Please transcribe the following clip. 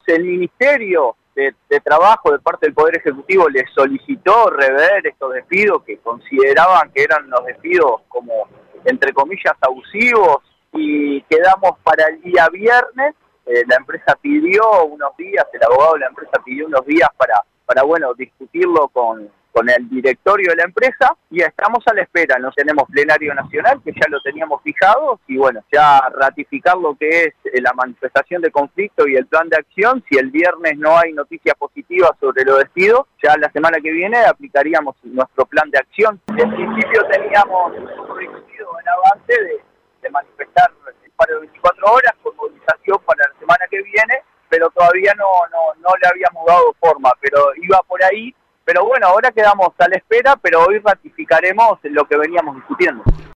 El Ministerio de Trabajo de parte del Poder Ejecutivo les solicitó rever estos despidos que consideraban que eran los despidos como, entre comillas, abusivos, y quedamos para el día viernes. La empresa pidió unos días, el abogado de la empresa pidió unos días para bueno, discutirlo con el directorio de la empresa, y estamos a la espera. No tenemos plenario nacional, que ya lo teníamos fijado, y bueno, ya ratificar lo que es la manifestación de conflicto y el plan de acción. Si el viernes no hay noticias positivas sobre los despidos, ya la semana que viene aplicaríamos nuestro plan de acción. En principio teníamos discutido el avance de manifestar para 24 horas con movilización para la semana que viene, pero todavía no le habíamos dado forma, pero iba por ahí. Pero bueno, ahora quedamos a la espera, pero hoy ratificaremos lo que veníamos discutiendo.